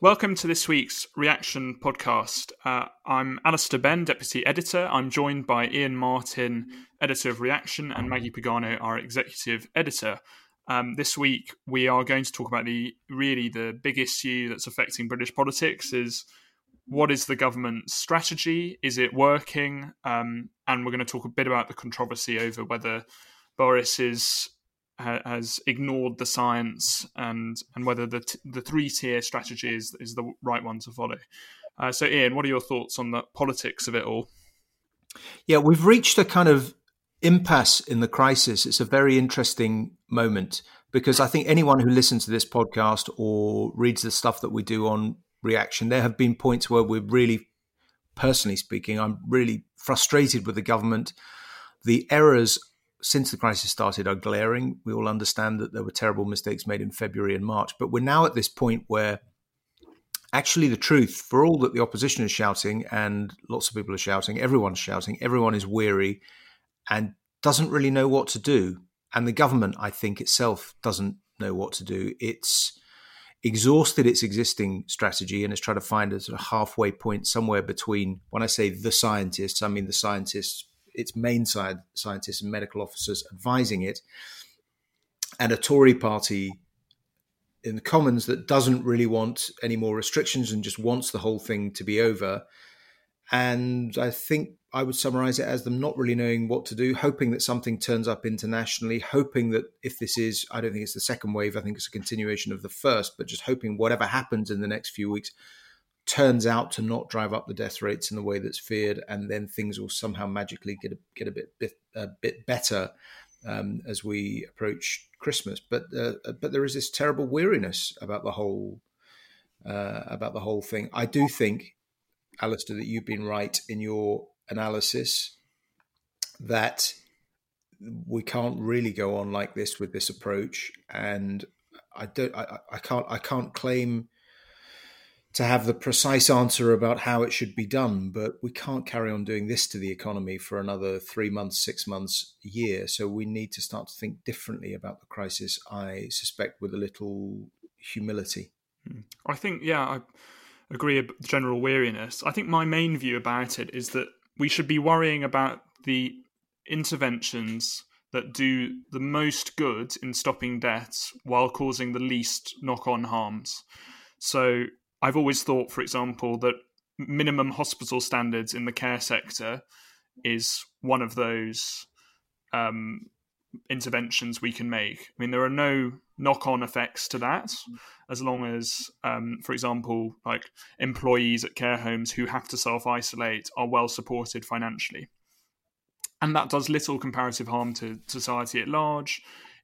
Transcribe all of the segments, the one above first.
Welcome to this week's Reaction podcast. I'm Alistair Benn, Deputy Editor. I'm joined by Ian Martin, Editor of Reaction, and Maggie Pagano, our Executive Editor. This week, we are going to talk about the big issue that's affecting British politics is what is the government's strategy? Is it working? And we're going to talk a bit about the controversy over whether Boris has ignored the science and whether the three-tier strategy is the right one to follow. So, Ian, what are your thoughts on the politics of it all? Yeah, we've reached a kind of impasse in the crisis. It's a very interesting moment because I think anyone who listens to this podcast or reads the stuff that we do on Reaction, there have been points where we're really, personally speaking, I'm really frustrated with the government. The errors since the crisis started are glaring. We all understand that there were terrible mistakes made in February and March, but we're now at this point where actually the truth, for all that the opposition is shouting and lots of people are shouting, everyone's shouting, everyone is weary and doesn't really know what to do. And the government, I think itself, doesn't know what to do. It's exhausted its existing strategy and is trying to find a sort of halfway point somewhere between, when I say the scientists, I mean the scientists, its main side scientists and medical officers advising it, and a Tory party in the Commons that doesn't really want any more restrictions and just wants the whole thing to be over. And I think I would summarize it as them not really knowing what to do, hoping that something turns up internationally, hoping that if this is, I don't think it's the second wave, I think it's a continuation of the first, but just hoping whatever happens in the next few weeks turns out to not drive up the death rates in the way that's feared, and then things will somehow magically get a bit better as we approach Christmas. But there is this terrible weariness about the whole thing. I do think, Alistair, that you've been right in your analysis that we can't really go on like this with this approach, and I can't claim to have the precise answer about how it should be done, but we can't carry on doing this to the economy for another 3 months, 6 months, a year. So we need to start to think differently about the crisis, I suspect, with a little humility. I think, I agree with general weariness. I think my main view about it is that we should be worrying about the interventions that do the most good in stopping deaths while causing the least knock-on harms. So I've always thought, for example, that minimum hospital standards in the care sector is one of those interventions we can make. I mean, there are no knock-on effects to that, as long as, for example, like employees at care homes who have to self-isolate are well supported financially. And that does little comparative harm to society at large.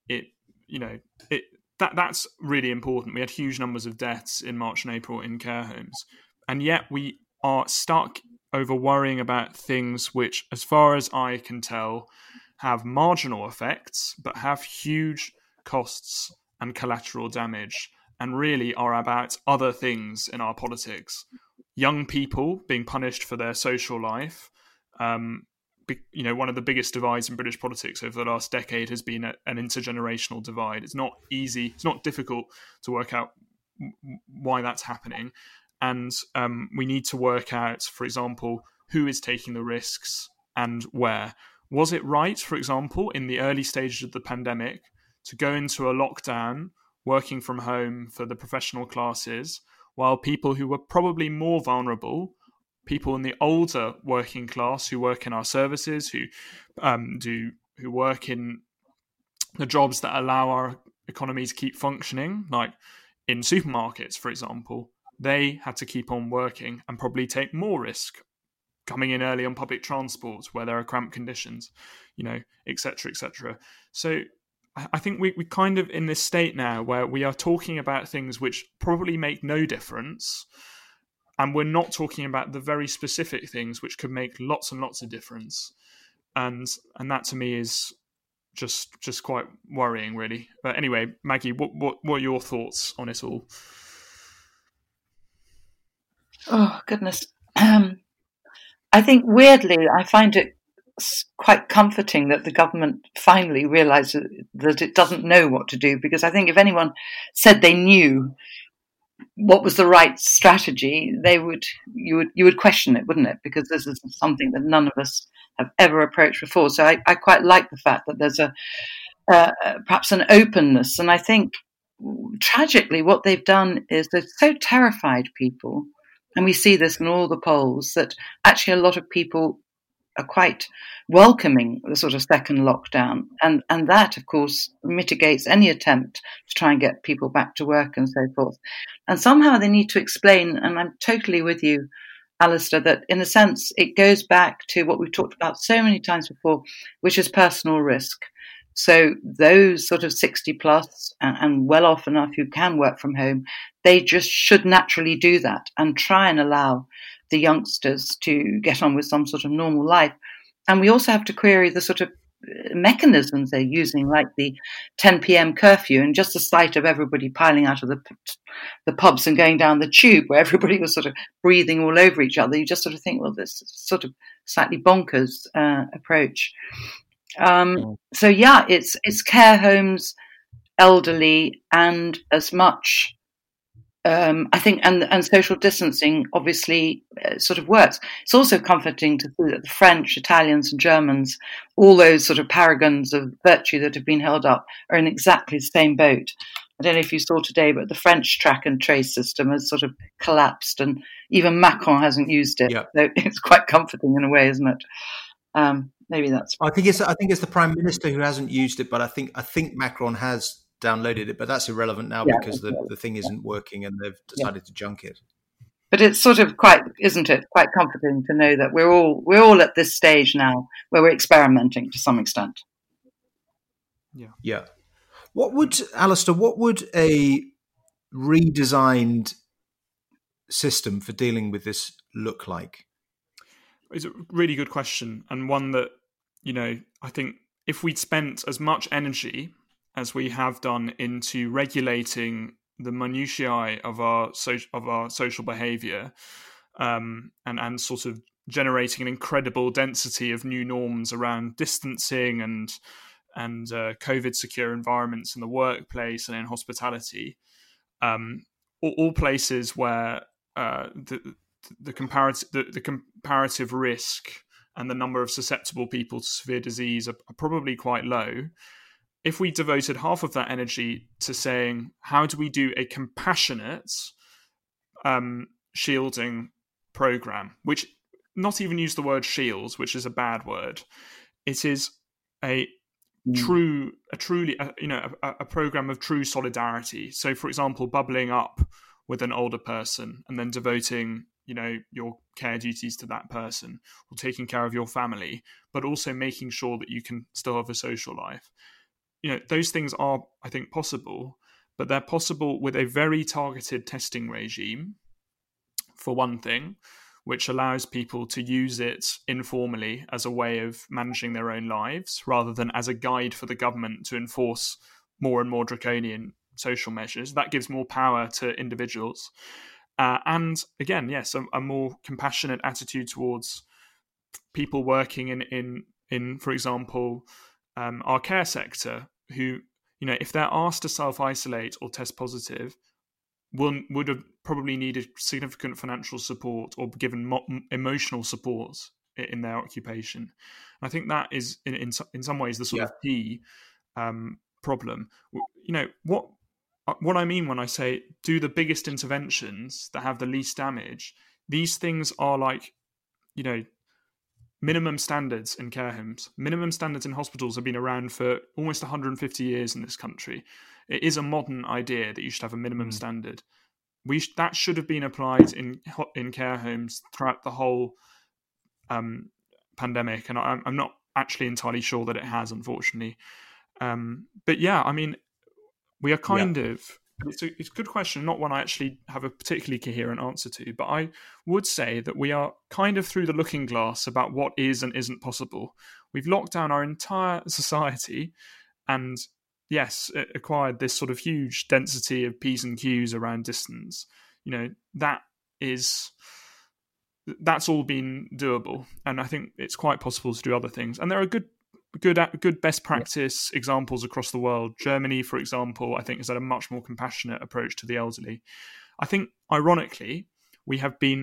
That's really important. We had huge numbers of deaths in March and April in care homes. And yet we are stuck over worrying about things which, as far as I can tell, have marginal effects, but have huge costs and collateral damage, and really are about other things in our politics. Young people being punished for their social life. One of the biggest divides in British politics over the last decade has been an intergenerational divide. It's not easy, it's not difficult to work out why that's happening. And we need to work out, for example, who is taking the risks and where. Was it right, for example, in the early stages of the pandemic, to go into a lockdown, working from home for the professional classes, while people who were probably more vulnerable, people in the older working class who work in our services, who work in the jobs that allow our economy to keep functioning, like in supermarkets, for example, they had to keep on working and probably take more risk coming in early on public transport where there are cramped conditions, et cetera, et cetera. So I think we kind of in this state now where we are talking about things which probably make no difference, and we're not talking about the very specific things which could make lots and lots of difference. And that to me is just quite worrying, really. But anyway, Maggie, what are your thoughts on it all? Oh, goodness. I think weirdly, I find it quite comforting that the government finally realised that it doesn't know what to do, because I think if anyone said they knew what was the right strategy, you would question it, wouldn't it? Because this is something that none of us have ever approached before. So I quite like the fact that there's perhaps an openness, and I think tragically what they've done is they've so terrified people, and we see this in all the polls, that actually a lot of people are quite welcoming the sort of second lockdown, and that of course mitigates any attempt to try and get people back to work and so forth. And somehow they need to explain, and I'm totally with you, Alistair, that in a sense it goes back to what we've talked about so many times before, which is personal risk. So those sort of 60 plus and well off enough who can work from home, they just should naturally do that and try and allow the youngsters to get on with some sort of normal life. And we also have to query the sort of mechanisms they're using, like the 10 p.m. curfew, and just the sight of everybody piling out of the pubs and going down the tube where everybody was sort of breathing all over each other. You just sort of think, well, this is sort of slightly bonkers approach. So yeah, it's care homes, elderly, and as much I think, and social distancing obviously sort of works. It's also comforting to see that the French, Italians, and Germans, all those sort of paragons of virtue that have been held up, are in exactly the same boat. I don't know if you saw today, but the French track and trace system has sort of collapsed, and even Macron hasn't used it. Yeah. So it's quite comforting in a way, isn't it? Maybe that's. I think it's the Prime Minister who hasn't used it, but I think Macron has downloaded it, but that's irrelevant now because the thing isn't working and they've decided to junk it. But it's sort of quite, isn't it, quite comforting to know that we're all at this stage now where we're experimenting to some extent. Yeah. What would a redesigned system for dealing with this look like? It's a really good question, and one that, I think if we'd spent as much energy as we have done into regulating the minutiae of our social behaviour, and sort of generating an incredible density of new norms around distancing and COVID secure environments in the workplace and in hospitality, all places where the comparative risk and the number of susceptible people to severe disease are probably quite low. If we devoted half of that energy to saying, how do we do a compassionate shielding program, which not even use the word shields, which is a bad word. It is a program of true solidarity. So, for example, bubbling up with an older person and then devoting, your care duties to that person, or taking care of your family, but also making sure that you can still have a social life. Those things are, I think, possible, but they're possible with a very targeted testing regime, for one thing, which allows people to use it informally as a way of managing their own lives, rather than as a guide for the government to enforce more and more draconian social measures. That gives more power to individuals. And again, yes, a more compassionate attitude towards people working in for example, our care sector, who, if they're asked to self-isolate or test positive, would have probably needed significant financial support or given emotional support in their occupation. And I think that is, in some ways, the sort of key problem. What I mean when I say do the biggest interventions that have the least damage, these things are like, minimum standards in care homes. Minimum standards in hospitals have been around for almost 150 years in this country. It is a modern idea that you should have a minimum standard. That should have been applied in care homes throughout the whole pandemic, and I'm not actually entirely sure that it has, unfortunately. But yeah, I mean, we are kind of... It's a good question, not one I actually have a particularly coherent answer to, but I would say that we are kind of through the looking glass about what is and isn't possible. We've locked down our entire society and, yes, it acquired this sort of huge density of P's and Q's around distance. That's all been doable, and I think it's quite possible to do other things. And there are good best practice examples across the world. Germany, for example, I think has had a much more compassionate approach to the elderly. I think, ironically, we have been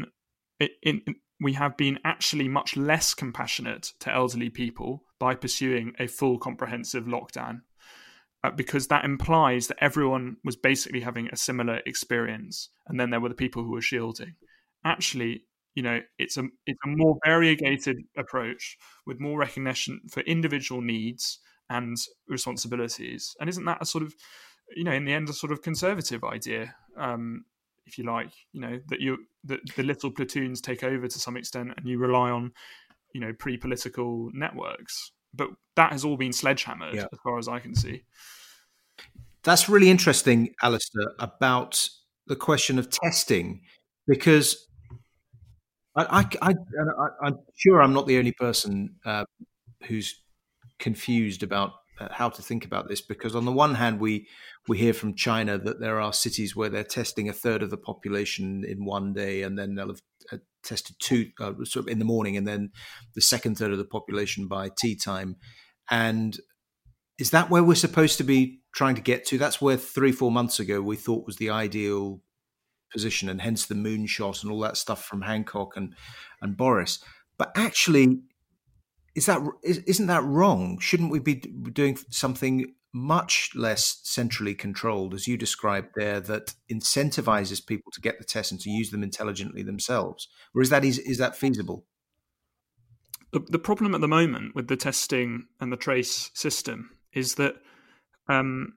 actually much less compassionate to elderly people by pursuing a full comprehensive lockdown, because that implies that everyone was basically having a similar experience, and then there were the people who were shielding. Actually, it's a more variegated approach with more recognition for individual needs and responsibilities. And isn't that a sort of, in the end, a sort of conservative idea, if you like, that the little platoons take over to some extent, and you rely on, pre-political networks. But that has all been sledgehammered, as far as I can see. That's really interesting, Alistair, about the question of testing, because I'm sure I'm not the only person who's confused about how to think about this, because on the one hand, we hear from China that there are cities where they're testing a third of the population in one day, and then they'll have tested two sort of in the morning, and then the second third of the population by tea time. And is that where we're supposed to be trying to get to? That's where 3-4 months ago we thought was the ideal position, and hence the moonshot and all that stuff from Hancock and Boris. But actually, isn't that wrong? Shouldn't we be doing something much less centrally controlled, as you described there, that incentivizes people to get the test and to use them intelligently themselves? Or is that feasible? The problem at the moment with the testing and the trace system is that, and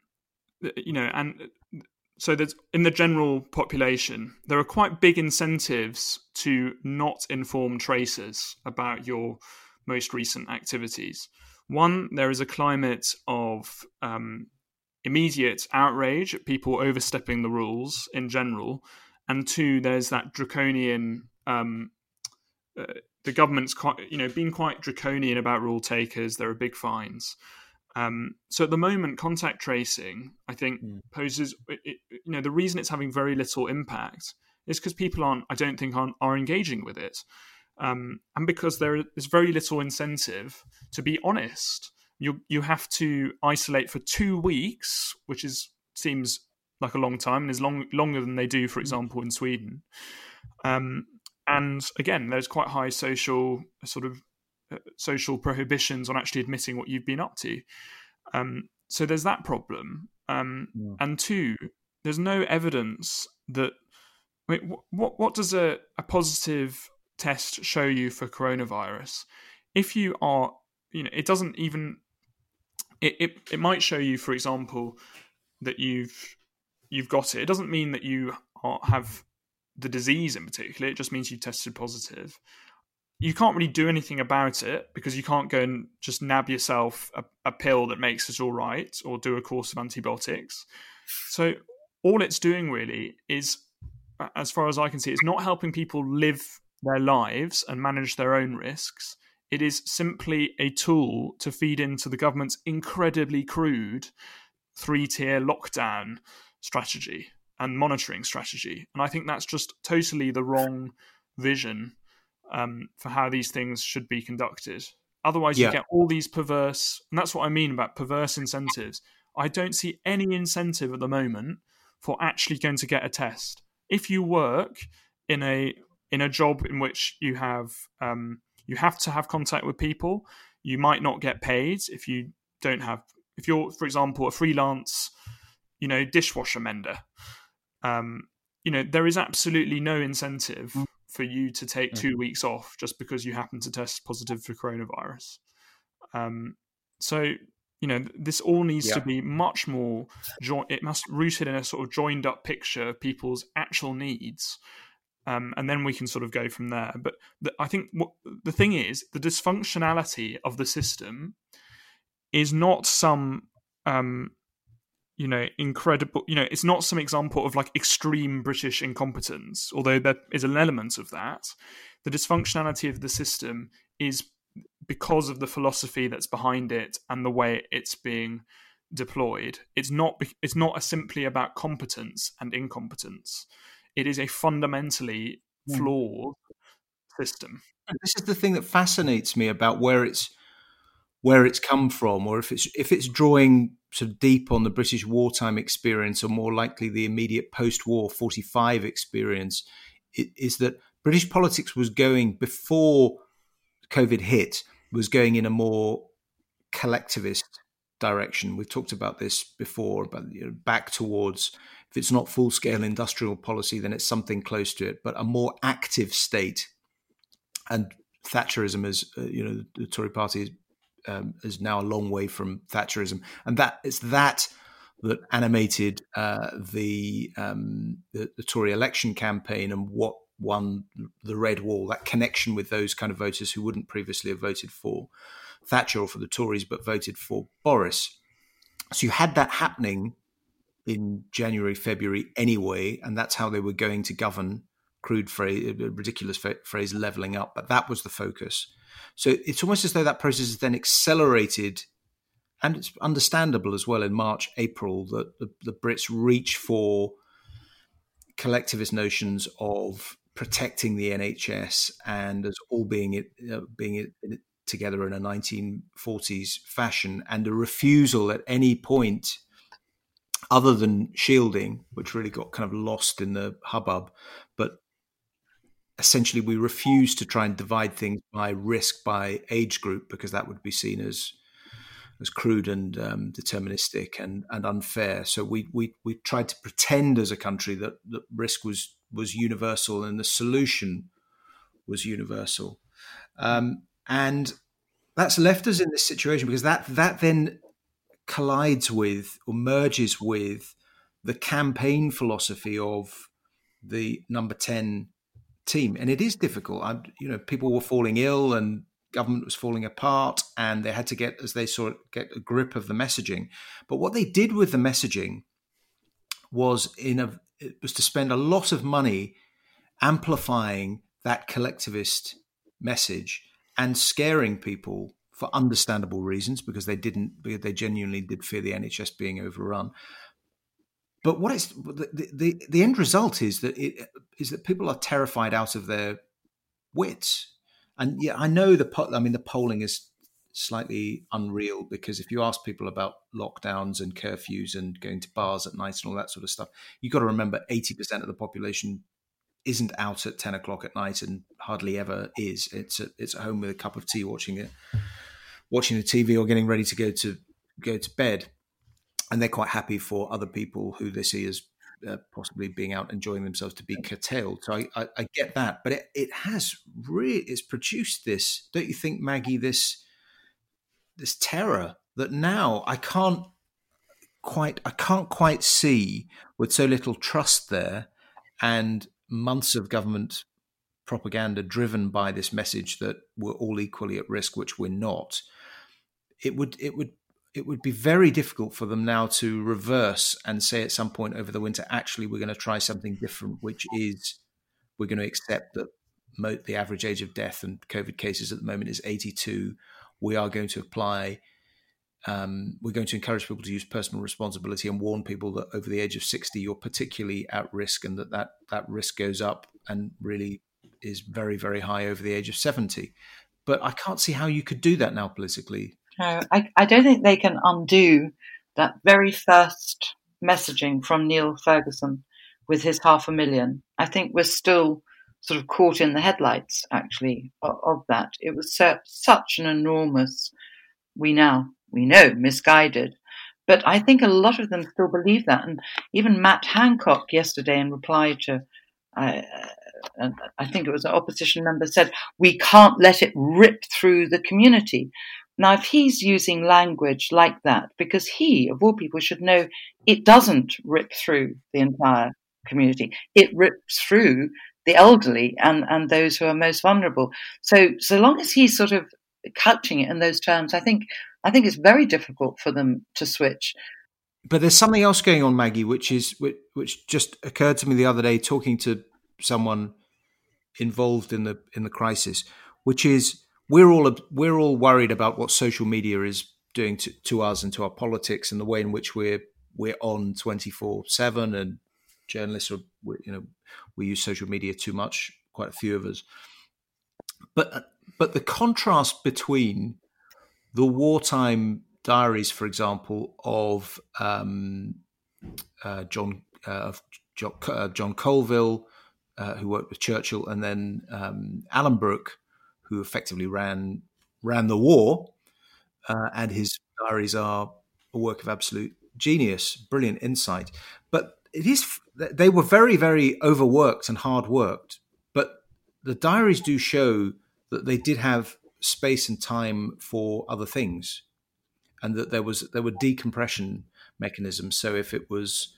so there's, in the general population, there are quite big incentives to not inform tracers about your most recent activities. One, there is a climate of immediate outrage at people overstepping the rules in general. And two, there's that draconian, the government's been quite draconian about rule takers. There are big fines. So at the moment, contact tracing, I think, poses, the reason it's having very little impact is because people are engaging with it. And because there is very little incentive to be honest. You have to isolate for 2 weeks, which seems like a long time, and is longer than they do, for example, in Sweden. And again, there's quite high social prohibitions on actually admitting what you've been up to. So there's that problem. And two, there's no evidence that. What does a positive test show you for coronavirus? If you are, it doesn't even. It might show you, for example, that you've got it. It doesn't mean that you have the disease in particular. It just means you tested positive. You can't really do anything about it because you can't go and just nab yourself a pill that makes it all right, or do a course of antibiotics. So all it's doing really is, as far as I can see, it's not helping people live their lives and manage their own risks. It is simply a tool to feed into the government's incredibly crude 3-tier lockdown strategy and monitoring strategy. And I think that's just totally the wrong vision for how these things should be conducted. Otherwise, you get all these perverse, and that's what I mean about perverse incentives. I don't see any incentive at the moment for actually going to get a test. If you work in a job in which you have to have contact with people, you might not get paid if you're, for example, a freelance, dishwasher mender. There is absolutely no incentive for you to take 2 weeks off just because you happen to test positive for coronavirus. So this all needs to be much more. It must rooted in a sort of joined up picture of people's actual needs. And then we can sort of go from there. But I think the thing is, the dysfunctionality of the system is not some, incredible, it's not some example of like extreme British incompetence, although there is an element of that. The dysfunctionality of the system is because of the philosophy that's behind it and the way it's being deployed. It's not simply about competence and incompetence. It is a fundamentally flawed system. This is the thing that fascinates me about where it's where it's come from, or if it's drawing sort of deep on the British wartime experience, or more likely the immediate post-war 45 experience, is that British politics was going, before COVID hit, was going in a more collectivist direction. We've talked about this before, but back towards, if it's not full-scale industrial policy, then it's something close to it, but a more active state. And Thatcherism, as the Tory party is now a long way from Thatcherism, and that animated the Tory election campaign, and what won the Red Wall, that connection with those kind of voters who wouldn't previously have voted for Thatcher or for the Tories, but voted for Boris. So you had that happening in January, February anyway, and that's how they were going to govern. Crude phrase, ridiculous phrase, levelling up, but that was the focus. So it's almost as though that process is then accelerated, and it's understandable as well in March, April, that the Brits reach for collectivist notions of protecting the NHS and as all being it together in a 1940s fashion, and a refusal at any point, other than shielding, which really got kind of lost in the hubbub, but essentially we refuse to try and divide things by risk, by age group, because that would be seen as crude and deterministic and unfair. So we tried to pretend as a country that risk was universal and the solution was universal. And that's left us in this situation, because that then collides with, or merges with, the campaign philosophy of the Number 10 team. And it is difficult. People were falling ill and government was falling apart, and they had to get a grip of the messaging. But what they did with the messaging was to spend a lot of money amplifying that collectivist message and scaring people for understandable reasons, because they genuinely did fear the NHS being overrun. But the end result is that people are terrified out of their wits. And yeah, I know the polling is slightly unreal, because if you ask people about lockdowns and curfews and going to bars at night and all that sort of stuff, you've got to remember 80% of the population isn't out at 10 o'clock at night, and hardly ever is. It's at home with a cup of tea, watching the TV, or getting ready to go to bed. And they're quite happy for other people who they see as possibly being out enjoying themselves to be curtailed. So I get that, but it's produced this, don't you think, Maggie, this terror that now I can't quite see, with so little trust there and months of government propaganda driven by this message that we're all equally at risk, which we're not. It would be very difficult for them now to reverse and say at some point over the winter, actually, we're going to try something different, which is we're going to accept that the average age of death and COVID cases at the moment is 82. We are going to apply, we're going to encourage people to use personal responsibility and warn people that over the age of 60, you're particularly at risk, and that risk goes up and really is very, very high over the age of 70. But I can't see how you could do that now politically. No, I don't think they can undo that very first messaging from Neil Ferguson with his 500,000. I think we're still sort of caught in the headlights, actually, of that. It was such an enormous, we know, misguided. But I think a lot of them still believe that. And even Matt Hancock yesterday, in reply to, I think it was an opposition member, said, we can't let it rip through the community. Now, if he's using language like that, because he, of all people, should know it doesn't rip through the entire community. It rips through the elderly and those who are most vulnerable. So long as he's sort of couching it in those terms, I think it's very difficult for them to switch. But there's something else going on, Maggie, which just occurred to me the other day talking to someone involved in the crisis, which is we're all worried about what social media is doing to us and to our politics, and the way in which we're on 24/7, and journalists we use social media too much, quite a few of us. But the contrast between the wartime diaries, for example, of John Colville, who worked with Churchill, and then Alan Brooke, who effectively ran the war, and his diaries are a work of absolute genius, brilliant insight. But they were very, very overworked and hard worked. But the diaries do show that they did have space and time for other things, and that there were decompression mechanisms. So if it was,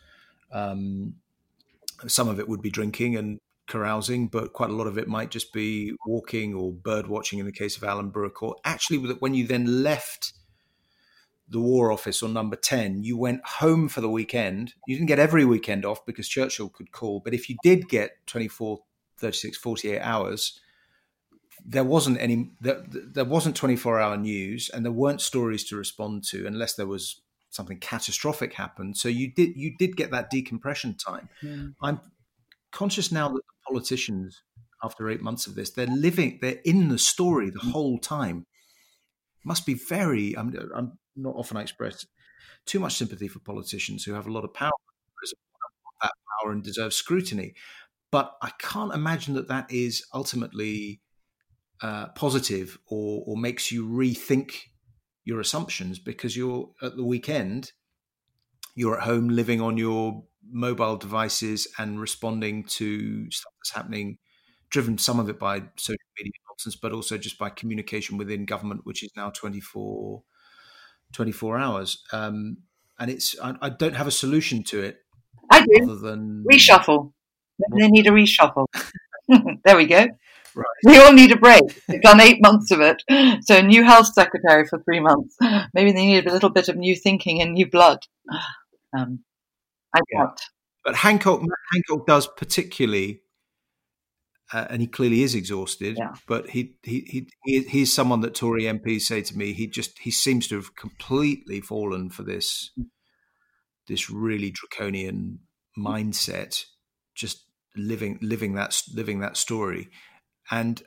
some of it would be drinking and carousing, but quite a lot of it might just be walking or bird watching in the case of Alan Brooke. Or actually, when you then left the War Office or Number 10, you went home for the weekend. You didn't get every weekend off because Churchill could call, but if you did get 24, 36, 48 hours, there wasn't 24-hour news, and there weren't stories to respond to unless there was something catastrophic happened. So you did get that decompression time. I'm conscious now that the politicians, after 8 months of this, they're in the story the whole time. Must be very. I'm not often I express too much sympathy for politicians who have a lot of power. That power and deserve scrutiny, but I can't imagine that is ultimately positive or makes you rethink your assumptions, because you're at the weekend, you're at home living on your mobile devices and responding to stuff that's happening, driven some of it by social media nonsense, but also just by communication within government, which is now 24 hours. And I don't have a solution to it. I do. Other than reshuffle. They need a reshuffle. There we go. Right. We all need a break. They've done 8 months of it. So a new health secretary for 3 months. Maybe they need a little bit of new thinking and new blood. I can't. But Hancock does particularly, and he clearly is exhausted. Yeah. But he's someone that Tory MPs say to me, he seems to have completely fallen for this really draconian mindset, just living that story. And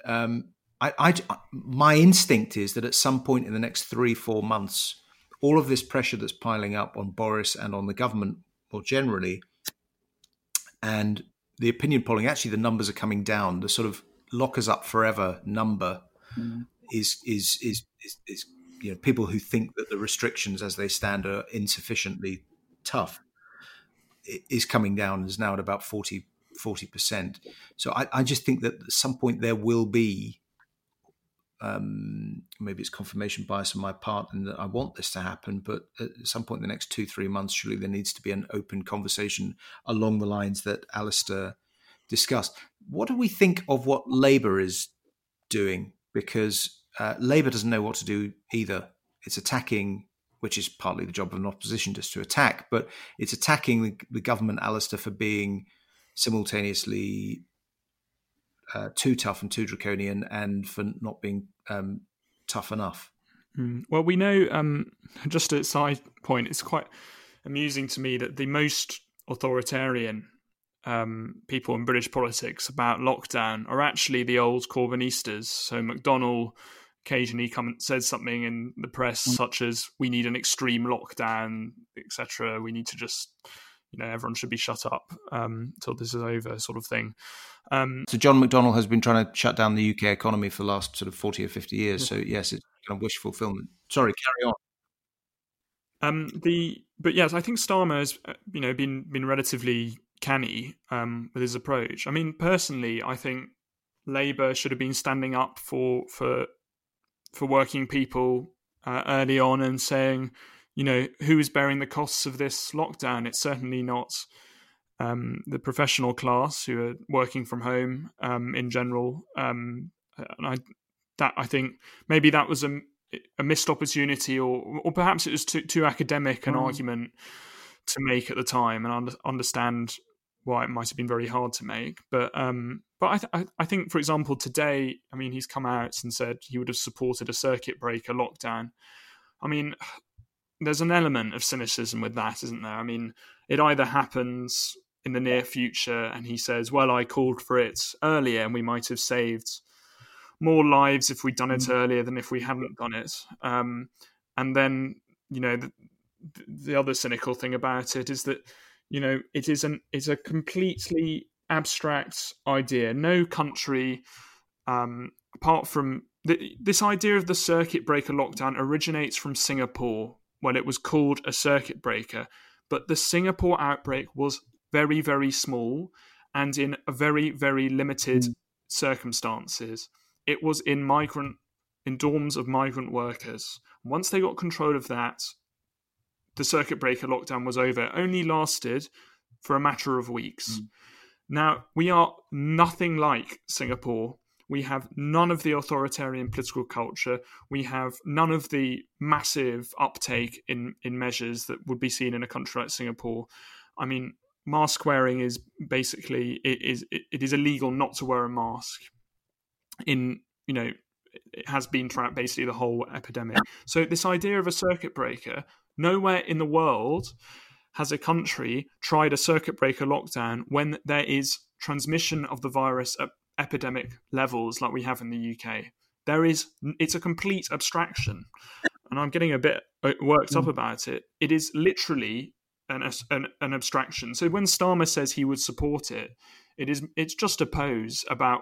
my instinct is that at some point in the next 3-4 months, all of this pressure that's piling up on Boris and on the government more generally, and the opinion polling, actually the numbers are coming down. The sort of lock us up forever number is people who think that the restrictions as they stand are insufficiently tough, is coming down, is now at about 40%. So I just think that at some point there will be, maybe it's confirmation bias on my part and that I want this to happen, but at some point in the next 2-3 months, surely there needs to be an open conversation along the lines that Alistair discussed. What do we think of what Labour is doing? Because Labour doesn't know what to do either. It's attacking, which is partly the job of an opposition, just to attack, but it's attacking the government, Alistair, for being simultaneously too tough and too draconian, and for not being tough enough. Well, we know, just a side point, it's quite amusing to me that the most authoritarian people in British politics about lockdown are actually the old Corbynistas. So McDonnell occasionally says something in the press such as, we need an extreme lockdown, etc. We need to just, everyone should be shut up till this is over, sort of thing. So John McDonnell has been trying to shut down the UK economy for the last sort of 40 or 50 years. So yes, it's kind of wish fulfillment. Sorry, carry on. But yes, I think Starmer has been relatively canny with his approach. I mean, personally, I think Labour should have been standing up for working people early on and saying, who is bearing the costs of this lockdown? It's certainly not the professional class who are working from home in general. And I think maybe that was a missed opportunity, or perhaps it was too academic an argument to make at the time, and understand why it might have been very hard to make. But I think, for example, today, I mean, he's come out and said he would have supported a circuit breaker lockdown. I mean, there's an element of cynicism with that, isn't there? I mean, it either happens in the near future and he says, well, I called for it earlier and we might have saved more lives if we'd done it earlier than if we hadn't done it. And then, the other cynical thing about it is that, it's a completely abstract idea. No country, apart from this idea of the circuit breaker lockdown, originates from Singapore when it was called a circuit breaker. But the Singapore outbreak was very, very small and in a very, very limited circumstances. It was in dorms of migrant workers. Once they got control of that, the circuit breaker lockdown was over. It only lasted for a matter of weeks. Now, we are nothing like Singapore. We have none of the authoritarian political culture. We have none of the massive uptake in measures that would be seen in a country like Singapore. I mean, mask wearing is basically, it is illegal not to wear a mask. It has been throughout basically the whole epidemic. So this idea of a circuit breaker, nowhere in the world has a country tried a circuit breaker lockdown when there is transmission of the virus at epidemic levels like we have in the UK. It's a complete abstraction, and I'm getting a bit worked up about it. It is literally an abstraction. So when Starmer says he would support it, it's just a pose about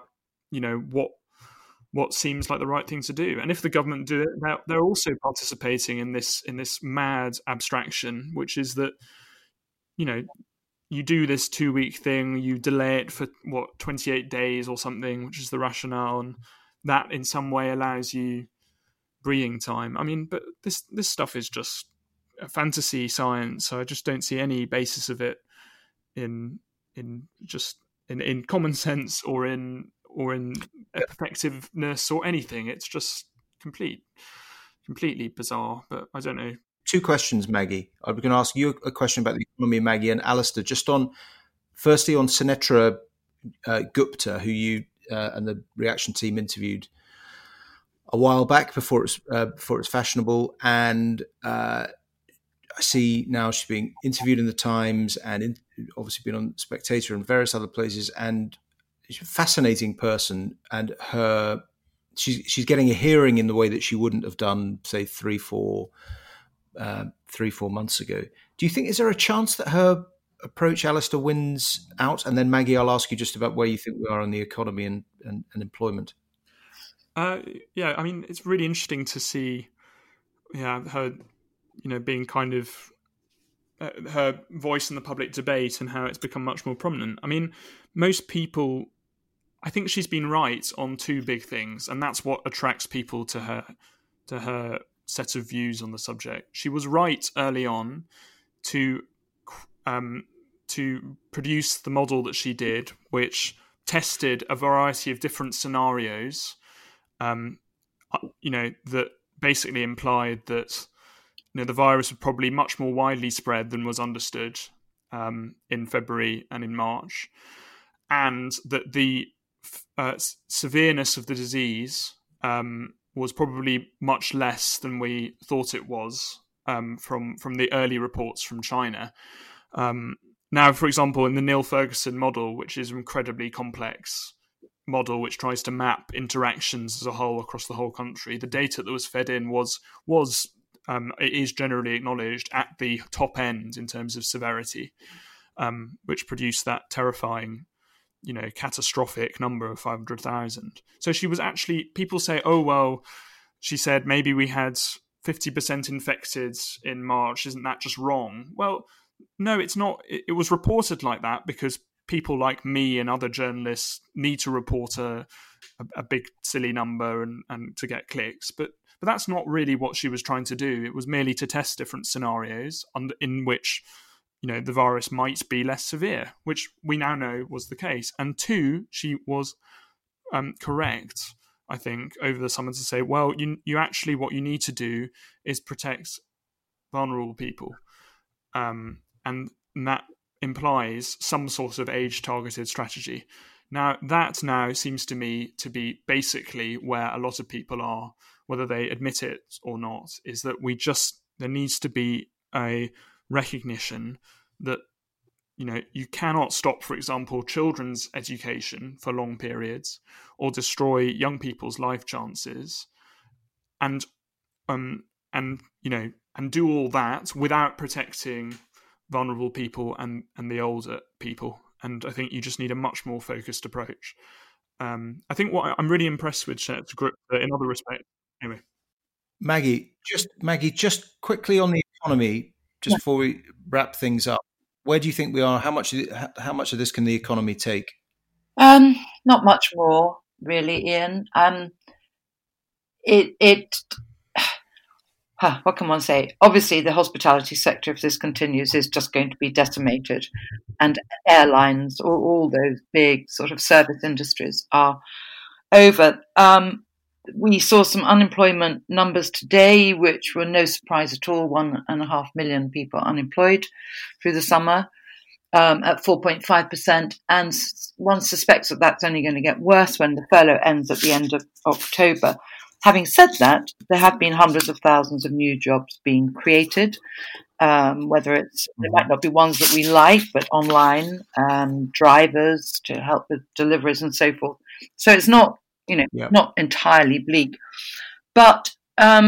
what seems like the right thing to do. And if the government do it, they're also participating in this mad abstraction, which is that you do this 2-week thing, you delay it for 28 days or something, which is the rationale, and that in some way allows you breathing time. I mean, but this stuff is just a fantasy science, so I just don't see any basis of it in common sense or in effectiveness or anything. It's just completely bizarre. But I don't know. 2 questions, Maggie. I was going to ask you a question about the economy, Maggie, and Alistair, just firstly on Sunetra Gupta, who you and the Reaction team interviewed a while back before it was fashionable, and I see now she's being interviewed in the Times and obviously been on Spectator and various other places, and she's a fascinating person, and she's getting a hearing in the way that she wouldn't have done, say, 3-4 months ago. Do you think, is there a chance that her approach, Alistair, wins out? And then Maggie, I'll ask you just about where you think we are on the economy and employment. I mean, it's really interesting to see her being kind of her voice in the public debate and how it's become much more prominent. I mean, most people, I think she's been right on 2 big things, and that's what attracts people to her set of views on the subject. She was right early on to produce the model that she did, which tested a variety of different scenarios, that basically implied that the virus would probably much more widely spread than was understood in February and in March, and that the severeness of the disease was probably much less than we thought it was from the early reports from China. Now, for example, in the Neil Ferguson model, which is an incredibly complex model which tries to map interactions as a whole across the whole country, the data that was fed in was it is generally acknowledged at the top end in terms of severity, which produced that terrifying, catastrophic number of 500,000. So she was actually, people say, oh, well, she said maybe we had 50% infected in March. Isn't that just wrong? Well, no, it's not. It was reported like that because people like me and other journalists need to report a big silly number and to get clicks. But that's not really what she was trying to do. It was merely to test different scenarios in which the virus might be less severe, which we now know was the case. And 2, she was correct, I think, over the summer to say, well, you actually, what you need to do is protect vulnerable people. And that implies some sort of age-targeted strategy. Now, that now seems to me to be basically where a lot of people are, whether they admit it or not, is that there needs to be a recognition that you cannot stop, for example, children's education for long periods, or destroy young people's life chances, and and do all that without protecting vulnerable people and the older people. And I think you just need a much more focused approach. I think what I'm really impressed with Shanette's group in other respects. Anyway, Maggie, just quickly on the economy, just before we wrap things up. Where do you think we are? How much of this can the economy take? Not much more, really, Ian. What can one say? Obviously, the hospitality sector, if this continues, is just going to be decimated, and airlines, all those big sort of service industries are over. We saw some unemployment numbers today, which were no surprise at all. 1.5 million people unemployed through the summer, at 4.5%. And one suspects that that's only going to get worse when the furlough ends at the end of October. Having said that, there have been hundreds of thousands of new jobs being created, whether they might not be ones that we like, but online, drivers to help with deliveries and so forth. So it's not, not entirely bleak. But I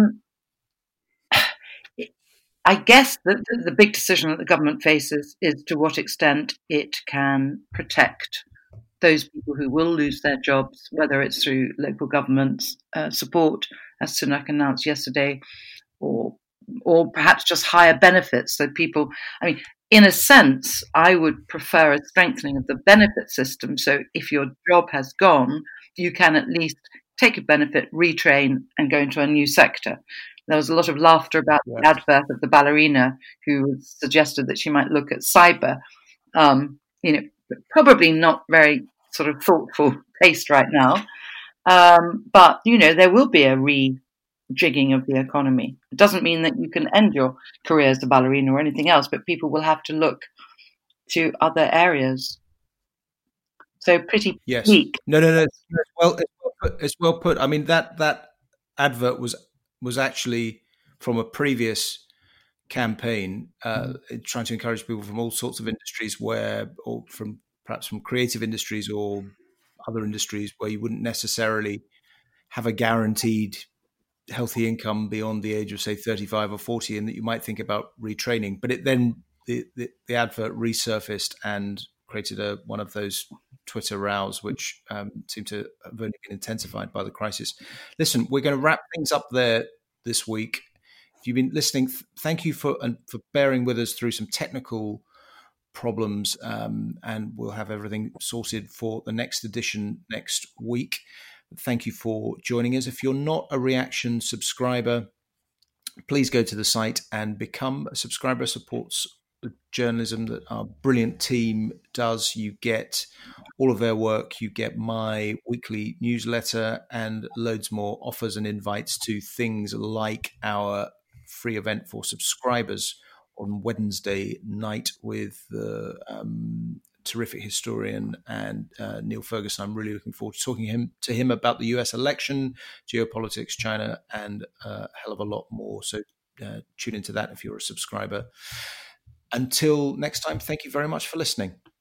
guess the big decision that the government faces is to what extent it can protect those people who will lose their jobs, whether it's through local government's support, as Sunak announced yesterday, or perhaps just higher benefits. So people, in a sense, I would prefer a strengthening of the benefit system. So if your job has gone, you can at least take a benefit, retrain, and go into a new sector. There was a lot of laughter about the advert of the ballerina who suggested that she might look at cyber. Probably not very sort of thoughtful taste right now. But, there will be a rejigging of the economy. It doesn't mean that you can end your career as a ballerina or anything else, but people will have to look to other areas. So pretty bleak. No. It's well put. I mean, that advert was actually from a previous campaign trying to encourage people from all sorts of industries or perhaps from creative industries or other industries where you wouldn't necessarily have a guaranteed healthy income beyond the age of, say, 35 or 40, and that you might think about retraining. But the advert resurfaced and created one of those Twitter rows, which seem to have only been intensified by the crisis. Listen, we're going to wrap things up there this week. If you've been listening, thank you for bearing with us through some technical problems, and we'll have everything sorted for the next edition next week. Thank you for joining us. If you're not a Reaction subscriber, please go to the site and become a subscriber. Supports the journalism that our brilliant team does. You get all of their work. You get my weekly newsletter and loads more offers and invites to things like our free event for subscribers on Wednesday night with the terrific historian and Neil Ferguson. I'm really looking forward to talking to him about the US election, geopolitics, China, and a hell of a lot more. So tune into that if you're a subscriber. Until next time, thank you very much for listening.